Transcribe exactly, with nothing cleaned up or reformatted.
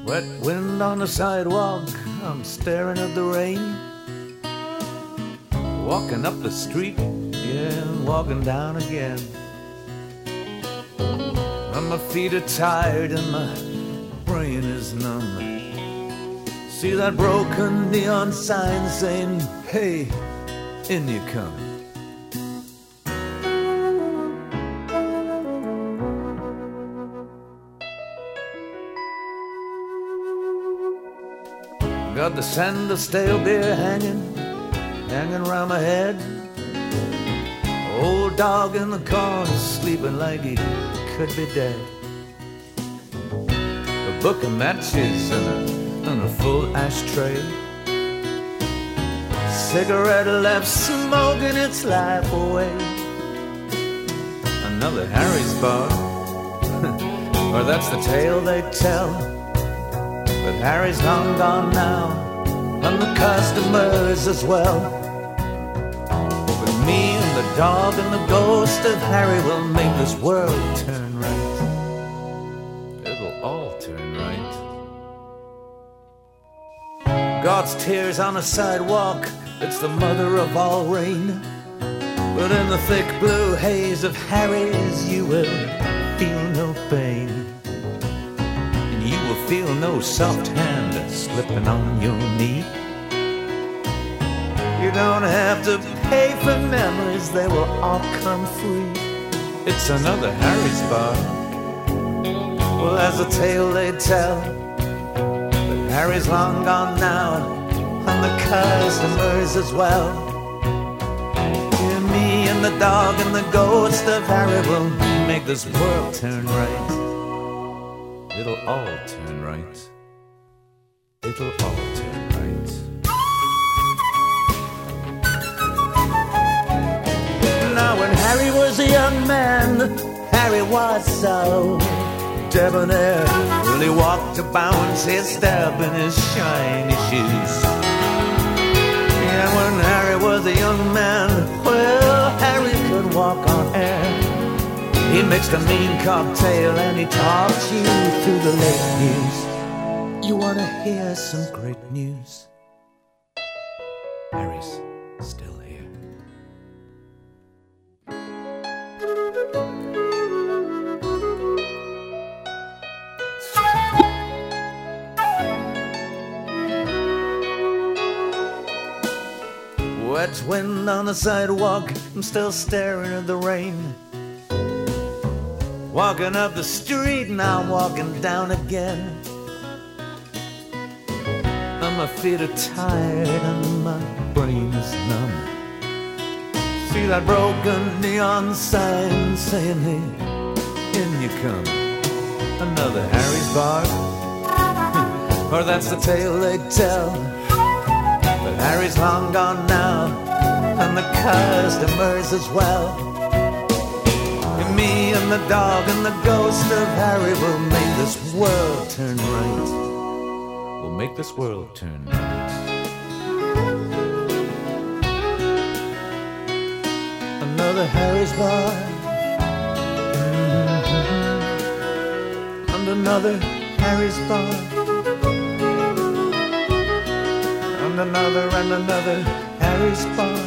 Wet wind on the sidewalk, I'm staring at the rain. Walking up the street, yeah, walking down again. And my feet are tired and my brain is numb. See that broken neon sign saying, hey, in you come. Got the scent of stale beer hanging, hanging around my head. Old dog in the corner sleeping like he could be dead. A book of matches and a, and a full ashtray. Cigarette left smoking its life away. Another Harry's bar, or that's the tale they tell. But Harry's long gone now, and the customers as well. But me and the dog and the ghost of Harry will make this world turn right. It'll all turn right. God's tears on a sidewalk, it's the mother of all rain. But in the thick blue haze of Harry's you will feel no pain. You will feel no soft hand slipping on your knee. You don't have to pay for memories, they will all come free. It's another Harry's bar. Well, as a tale they tell, but Harry's long gone now, and the customers as well. Yeah, me and the dog and the ghost of Harry will make this world turn right. It'll all turn right. It'll all turn right. Now when Harry was a young man, Harry was so debonair. Well, he walked to bounce his step in his shiny shoes. Yeah, when Harry was a young man, well, Harry could walk on air. He mixed a mean cocktail and he talked you through the late news. You wanna hear some great news? Harry's still here. Wet wind on the sidewalk, I'm still staring at the rain. Walking up the street and I'm walking down again. And my feet are tired and my brain is numb. See that broken neon sign saying, hey, in you come. Another Harry's bar, or that's the tale they tell. But Harry's long gone now, and the customers as well. Me and the dog and the ghost of Harry will make this world turn right. We'll make this world turn right. Another Harry's bar, mm-hmm. And another Harry's bar, and another and another Harry's bar.